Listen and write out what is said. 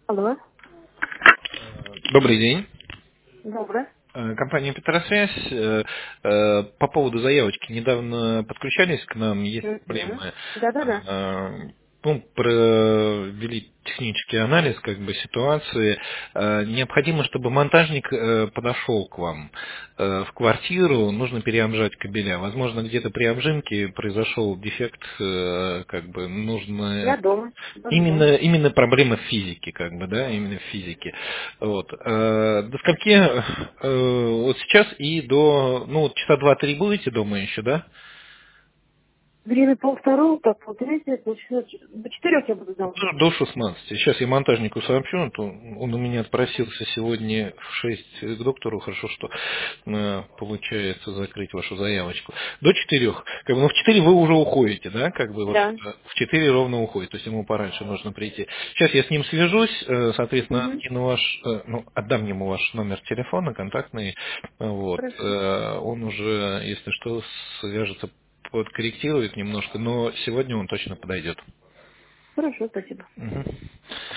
Алло, Добрый день. доброе. Компания Петросвязь. По поводу заявочки. Недавно подключались к нам, есть Угу. проблемы. Да-да-да. Ну, провели технический анализ как бы ситуации. Необходимо, чтобы монтажник подошел к вам в квартиру, нужно переобжать кабеля. Возможно, где-то при обжимке произошел дефект, как бы Я нужно. дома. Дома, да. Именно проблема в физике, как бы, да, именно в физике. Вот. До скольки вот сейчас и до, ну, вот часа два-три будете дома еще, да? Время полвторого, так, полтретьего, получается, до 4 я буду дома. До 16. Сейчас я монтажнику сообщу, то он у меня отпросился сегодня в 6 к доктору, хорошо, что получается закрыть вашу заявочку. До 4. Как бы, ну, в 4 вы уже уходите, да, как бы вот Да. в 4 ровно уходит, то есть ему пораньше нужно прийти. Сейчас я с ним свяжусь, соответственно, Угу. откину ваш, ну, отдам ему ваш номер телефона контактный, вот, Хорошо. он уже, если что, свяжется, подкорректирует немножко, но сегодня он точно подойдет. Хорошо, спасибо. Мгм.